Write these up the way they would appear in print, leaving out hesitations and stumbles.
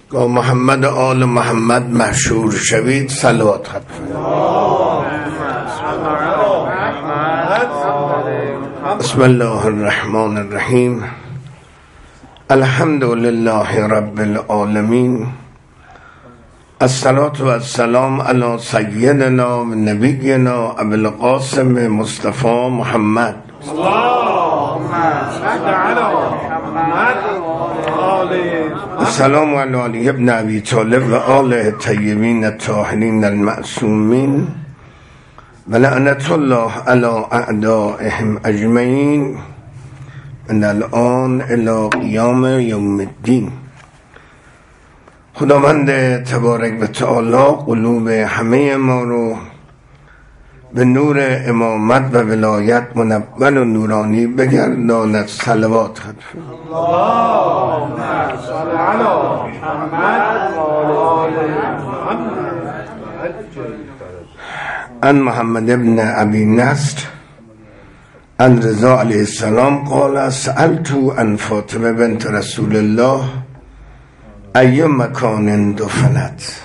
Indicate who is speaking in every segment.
Speaker 1: با محمد و آل محمد مشهور شوید. صلوات خواهد. بسم الله الرحمن الرحیم. الحمد لله رب العالمین. الصلاة و السلام علی سیدنا و نبینا ابو القاسم مصطفی محمد. اللهم صل علی محمد و آله. السلام علی علی ابن ابی طالب و آله طیبین الطاهرین المعصومین و لعنت الله علی اعدائهم اجمعین من الان الی قیام یوم الدین. خداوند تبارک و تعالی قلوب همه ما رو به نور امامت و ولایت منور و نورانی بگرداند. صلوات خواهد. اللهم صل علی محمد و آل محمد. عن محمد ابن ابی نصر عن رضا علیه السلام قال سألت عن فاطمه بنت رسول الله ای مکان دفنت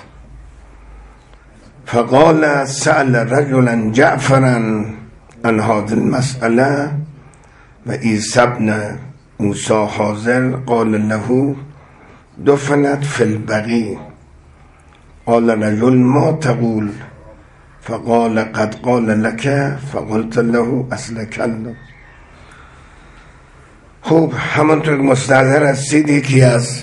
Speaker 1: فقال سأل رجلا جعفرا عن هذه المسألة و عیسی ابن موسی حاضر قال له دفنت في البقیع. قال رجل ما تقول؟ فقال قد قال لك فقلت له اسلك الله. خوب، همانطور مستحضر هستید یکی از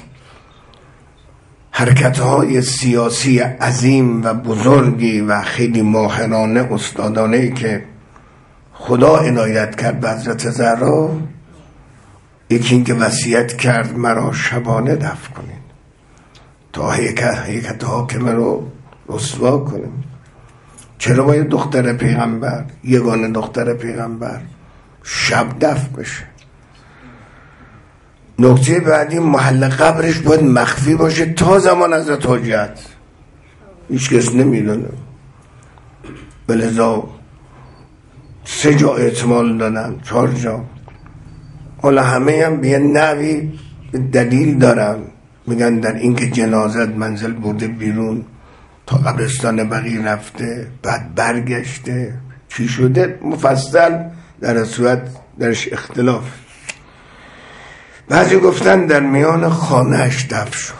Speaker 1: حرکت‌های سیاسی عظیم و بزرگی و خیلی ماهرانه استادانه‌ای که خدا عنایت کرد به حضرت زهرا، یکی این که وصیت کرد مرا شبانه دفن کنید تا هیکل حاکم رو رسوا کنیم. چرا باید دختر پیغمبر، یگانه دختر پیغمبر، شب دفن بشه؟ نکته بعدی محل قبرش باید مخفی باشه تا زمان حضرت حجت، هیچ کس نمیدونه. بلذا 3 جا احتمال دادن، 4 جا. حالا همه هم به یه نوی دلیل دارن، میگن در این که جنازت منزل برده بیرون تا قبرستان بقیع رفته بعد برگشته چی شده، مفصل در صورت درش اختلاف. بعضی گفتن در میان خانه‌اش دفن شد،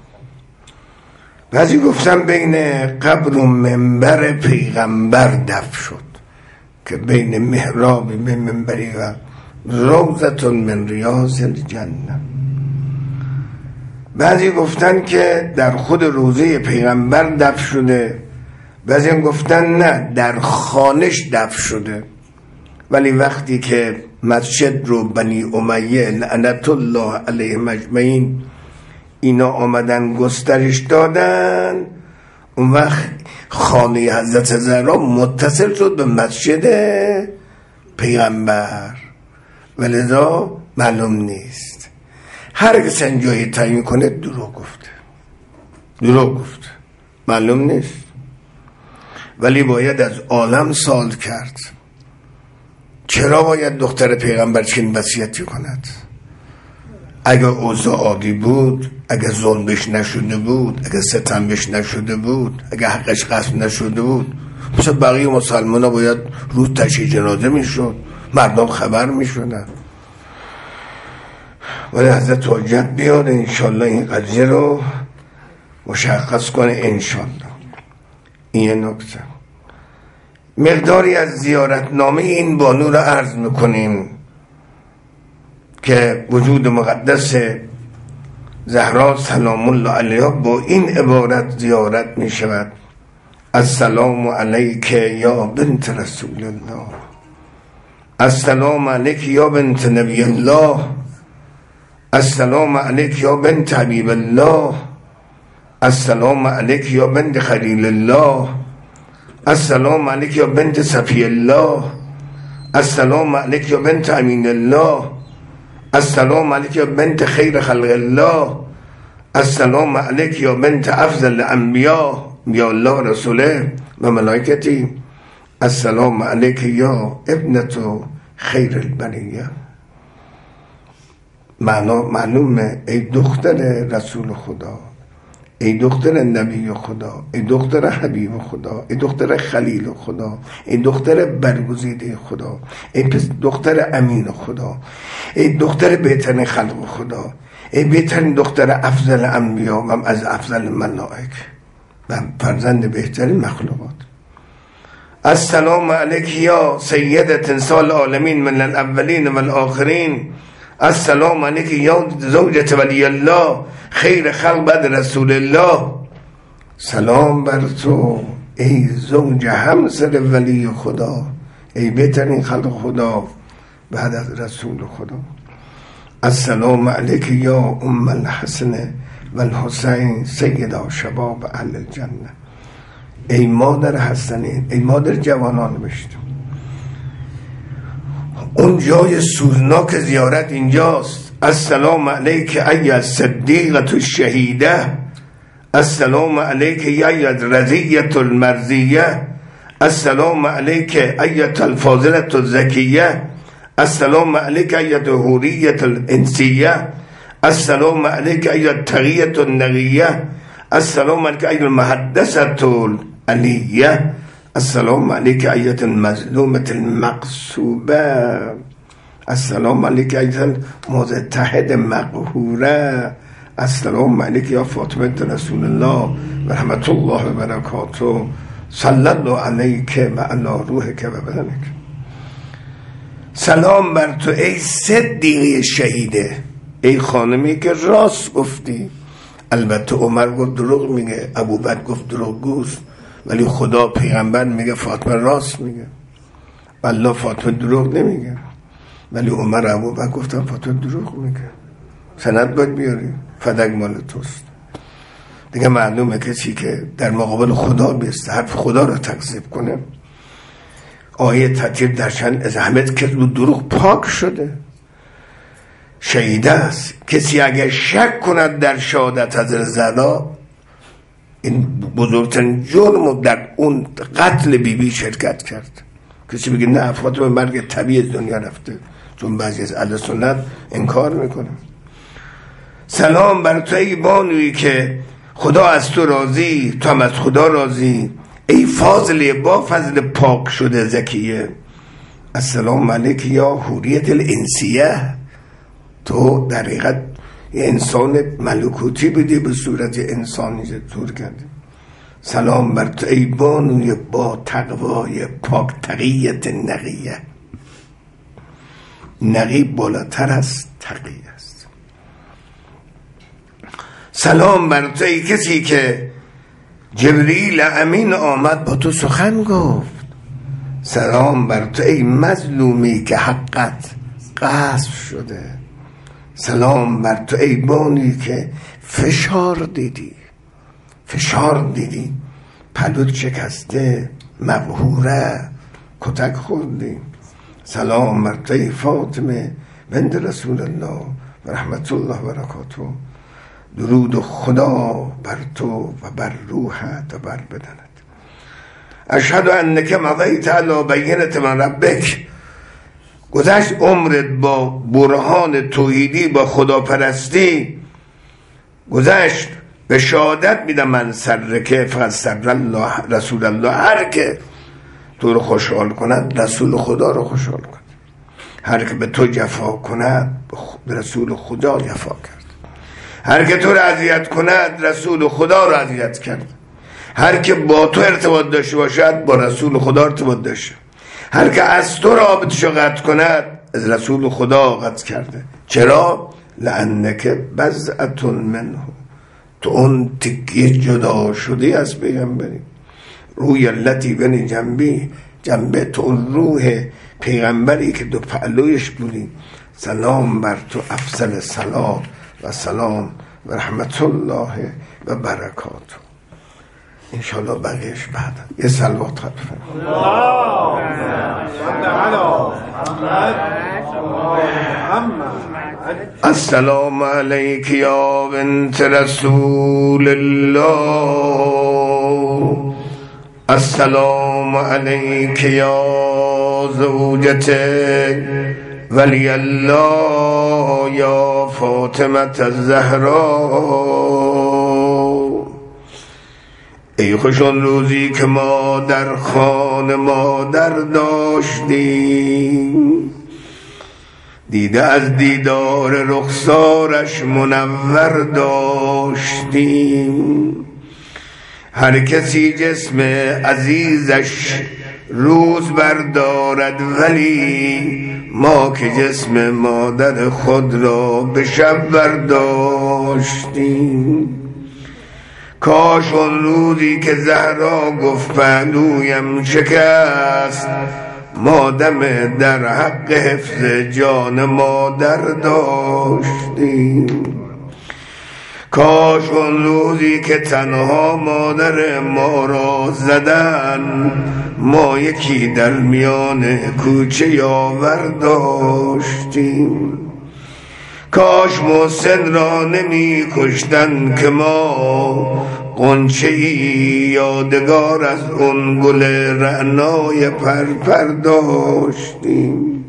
Speaker 1: بعضی گفتن بین قبر و منبر پیغمبر دفن شد که بین محراب به منبری و روضة من ریاض الجنه. بعضی گفتن که در خود روضه پیغمبر دفن شده، بعضی هم گفتن نه در خانش دفن شده. ولی وقتی که مسجد رو بنی امیه لعنت الله علیهم اجمعین اینا آمدن گسترش دادن، اون وقت خانه حضرت زهرا متصل شد به مسجد پیغمبر، ولذا معلوم نیست. هر کسی جایی تعیین کنه دروغ گفته، معلوم نیست. ولی باید از عالم سوال کرد چرا باید دختر پیغمبر چنین وصیتی کند؟ اگر اوضاع عادی بود، اگر ظلم بهش نشده بود، اگر ستم بهش نشده بود، اگر حقش غصب نشده بود، مثل بقیه مسلمان ها باید روز تشییع جنازه میشد، مردم خبر میشدن. ولی حضرت حجت بیاد انشالله این قضیه رو مشخص کنه انشالله. این یه نکته. مقداری از زیارتنامه این بانو را عرض میکنیم که وجود مقدس زهرا سلام الله علیها با این عبارت زیارت می شود: السلام علیک یا بنت رسول الله، السلام علیک یا بنت نبی الله، السلام علیک یا بنت حبیب الله، السلام علیک یا بنت خلیل الله، السلام علیک یا بنت صفی الله، السلام علیک یا بنت امین الله، السلام علیک یا بنت خیر خلق الله، السلام علیک یا بنت افضل الانبیاء یا الله رسوله و ملائکتی، السلام علیک یا ابنت خیر البریه. معلومه ای دختر رسول خدا، ای دختر نبی خدا، ای دختر حبیب خدا، ای دختر خلیل خدا، ای دختر برگزیده خدا، ای دختر امین خدا، ای دختر بهترین خلق خدا، ای بهترین دختر افضل انبیا و از افضل ملائک و فرزند بهترین مخلوقات. السلام علیک یا سیدت انسان العالمین من الاولین و الاخرین. السلام علیک یا زوجة ولی الله خیر خلق بعد رسول الله. سلام بر تو ای زوج همسر ولی خدا، ای بهترین خلق خدا بعد از رسول خدا. السلام علیک یا ام الحسن و الحسین سیدا شباب اهل الجنه. ای مادر حسنین، ای مادر جوانان بشت. اون جای سوزناک زیارت اینجاست. السلام علیک ایها الصدیقة الشهیده. السلام علیک ایها الرضیة المرضیه. السلام علیک ایها الفاضلة الزکیه. السلام علیک ایها الحوریة الانسیه. السلام علیک ایها التقیة النقیه. السلام علیک ایها المحدثة العلیه. السلام علیک ایها المظلومة المغصوبه. السلام علیک ایها المتحد مقهوره. السلام علیک یا فاطمه رسول الله و رحمت الله و برکاته. صلی الله علیک و علی روحک و بدنک. سلام بر تو ای صدیقه شهیده، ای خانمی که راست گفتی. البته عمر گفت دروغ میگه، ابوبکر گفت دروغگوست، ولی خدا پیغمبر میگه فاطمه راست میگه. والله فاطمه دروغ نمیگه، ولی عمر ابوبکر گفتن فاطمه دروغ میگه. سند باید بیاری، فدک مال توست. دیگه معلومه کسی که در مقابل خدا بیسته حرف خدا رو تکذیب کنه، آیه تطهیر در شأن زحمت که رو دروغ پاک شده، شهیده است. کسی اگر شک کند در شهادت حضرت زهرا، این بزرگترین جرم در اون قتل بیبی شرکت کرد. کسی بگه نه فاطمه مرگ طبیعی دنیا رفته، چون بعضی از اهل سنت انکار میکنه. سلام بر تو ای بانویی که خدا از تو راضی، تو هم از خدا راضی. ای فاضلی با فضل پاک شده زکیه. السلام علیک یا حوریت الانسیه. تو در حقیقت یه انسان ملکوتی بودی، به صورت انسانی ظهور کردی. سلام بر تو ای بانوی با تقوای پاک تقیت نقیه. نقی بالاتر از تقی است. سلام بر تو ای کسی که جبریل امین آمد با تو سخن گفت. سلام بر تو ای مظلومی که حقت غصب شده. سلام بر تو ای بانی که فشار دیدی پلوت شکسته، مقهوره، کتک خوردی. سلام بر تو ای فاطمه بنت رسول الله و رحمت الله و برکاته. درود خدا بر تو و بر روحت و بر بدنت. اشهد انک مضیت علی بینة من ربک. گذشت عمرت با برهان توحیدی، با خداپرستی گذشت. به شهادت میدم من سرکه فقط سر الله رسول الله. هر که تو رو خوشحال کند رسول خدا رو خوشحال کند. هر که به تو جفا کند به رسول خدا جفا کرد. هر که تو رو اذیت کند رسول خدا رو اذیت کرد. هر که با تو ارتباط داشته باشد با رسول خدا ارتباط داشته. هر که از تو رابطشو قطع کند از رسول خدا قطع کرده. چرا؟ لانک بضعة منه. تو اون تکیه جدا شده از پیغمبری. روی التی بن جنبه تو اون روح پیغمبری که دو پهلویش بودی. سلام بر تو افضل صلات و سلام و رحمت الله و برکاته. انشاءالله بقیش بعد یه صلوات خط فرم. السلام علیک یا بنت رسول الله. السلام علیک یا زوجة ولی الله یا فاطمة الزهراء. ای خوش آن روزی که ما در خانه مادر داشتیم، دیده از دیدار رخسارش منور داشتیم. هر کسی جسم عزیزش روز بردارد، ولی ما که جسم مادر خود را به شب برداشتیم. کاش اون روزی که زهرا گفت پهلویم شکست، ما دم در حق حفظ جان مادر داشتیم. کاش اون روزی که تنها مادر ما را زدن، ما یکی در میان کوچه یاور داشتیم. کاش محسن را نمی کشتن که ما غنچه‌ای یادگار از اون گل رعنای پرپر داشتیم.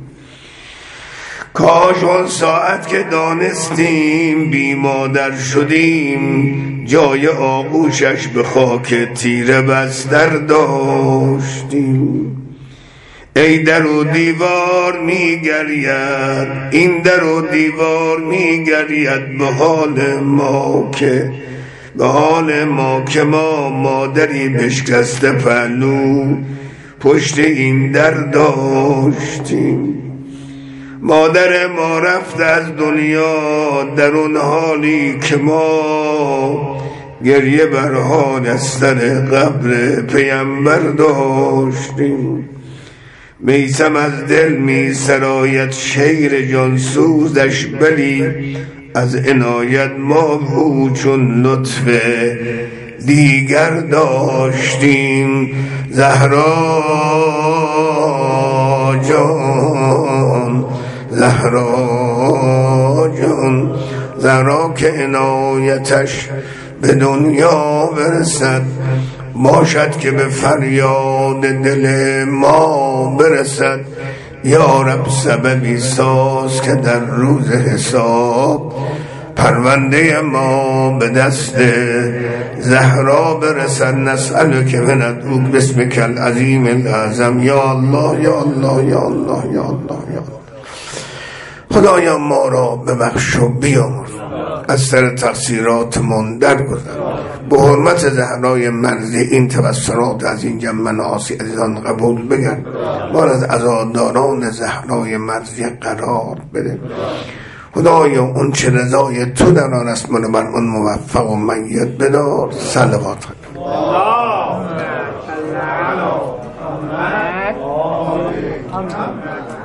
Speaker 1: کاش اون ساعت که دانستیم بی مادر شدیم، جای آغوشش به خاک تیره بستر داشتیم. ای در و دیوار میگرید، این در و دیوار میگرید به حال ما که ما مادری بشکسته پهلو پشت این در داشتیم. مادر ما رفت از دنیا در اون حالی که ما گریه بر حال از سر قبر پیامبر داشتیم. میثم از دل می سراید شیر جانسوزش، بلی از عنایت ما او چون لطف دیگر داشتیم. زهرا جان، زهرا جان، زهرا که عنایتش به دنیا برسد، باشد که به فریاد دل ما برسد. یا رب سببی ساز که در روز حساب پرونده ما به دست زهرا برسد. نسألک من ادعوک باسمک العظیم الاعظم. یا الله یا الله یا الله یا الله یا الله. خدایا ما را ببخش و بیامرز، از سر تقصیراتمون درگذر. به حرمت زهرای مرضی این توسلات از این جمع مناسی عزیزان قبول بگرد. ما از عزاداران زهرای مرضی قرار بده. خدایا اون چه رضای تو در آن است، من بر اون موفق و میت بدار. صلوات الله.